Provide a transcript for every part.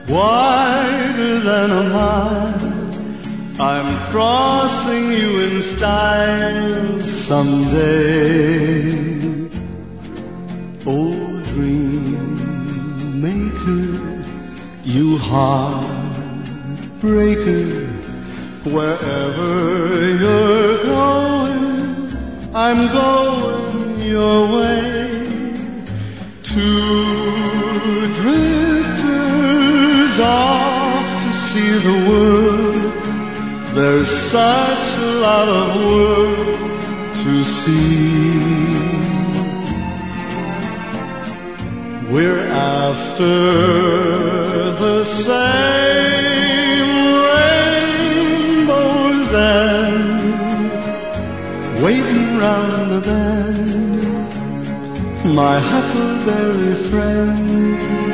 wider than a mile. I'm crossing you in style someday. Oh, dream maker, you heartbreaker, wherever you're going, I'm going your way. Two drifters off to see the world. There's such a lot of world to see. We're after the same rainbow's end, waiting round the bend, my huckleberry friend.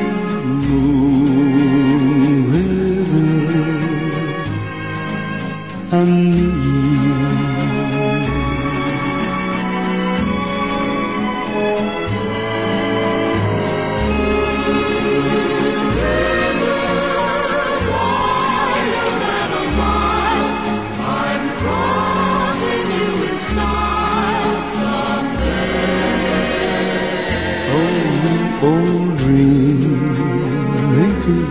Moon River and me. Old dream maker,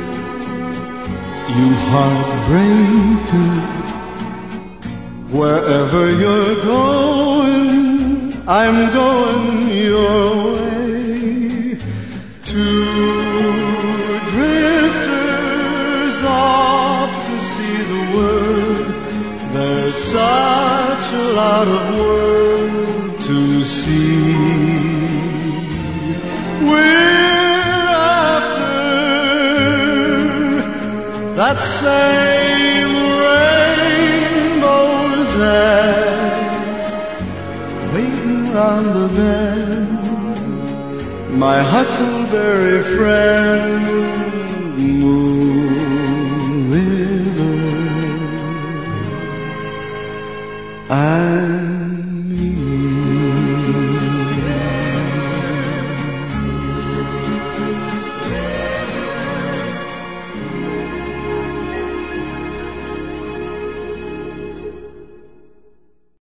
you heartbreaker, wherever you're going, I'm going your way. Two drifters off to see the world. There's such a lot of world to see. We're after that same rainbow's end, waiting round the bend, my huckleberry friend.